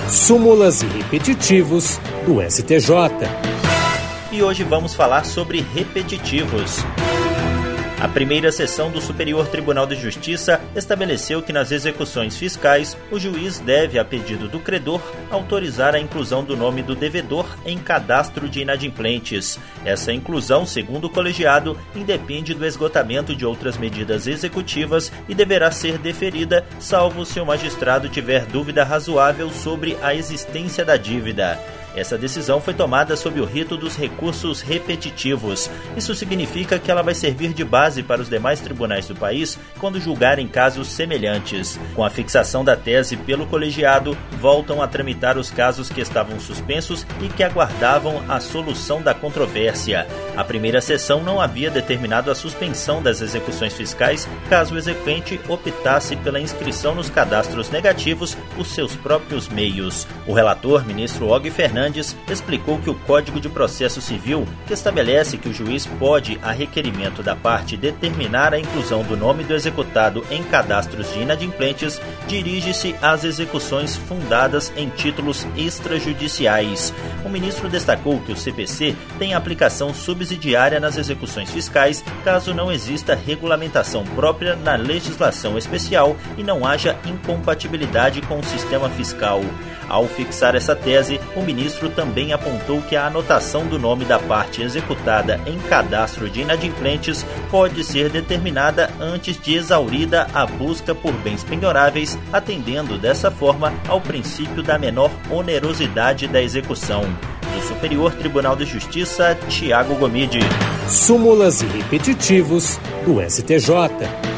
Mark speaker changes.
Speaker 1: Súmulas e repetitivos do STJ.
Speaker 2: E hoje vamos falar sobre repetitivos. A primeira sessão do Superior Tribunal de Justiça estabeleceu que nas execuções fiscais, o juiz deve, a pedido do credor, autorizar a inclusão do nome do devedor em cadastro de inadimplentes. Essa inclusão, segundo o colegiado, independe do esgotamento de outras medidas executivas e deverá ser deferida, salvo se o magistrado tiver dúvida razoável sobre a existência da dívida. Essa decisão foi tomada sob o rito dos recursos repetitivos. Isso significa que ela vai servir de base para os demais tribunais do país quando julgarem casos semelhantes. Com a fixação da tese pelo colegiado, voltam a tramitar os casos que estavam suspensos e que aguardavam a solução da controvérsia. A primeira sessão não havia determinado a suspensão das execuções fiscais caso o exequente optasse pela inscrição nos cadastros negativos por seus próprios meios. O relator, ministro Og Fernandes, explicou que o Código de Processo Civil, que estabelece que o juiz pode, a requerimento da parte, determinar a inclusão do nome do executado em cadastros de inadimplentes, dirige-se às execuções fundadas em títulos extrajudiciais. O ministro destacou que o CPC tem aplicação subsidiária nas execuções fiscais, caso não exista regulamentação própria na legislação especial e não haja incompatibilidade com o sistema fiscal. Ao fixar essa tese, o ministro também apontou que a anotação do nome da parte executada em cadastro de inadimplentes pode ser determinada antes de exaurida a busca por bens penhoráveis, atendendo dessa forma ao princípio da menor onerosidade da execução. Do Superior Tribunal de Justiça, Tiago Gomide.
Speaker 1: Súmulas e repetitivos do STJ.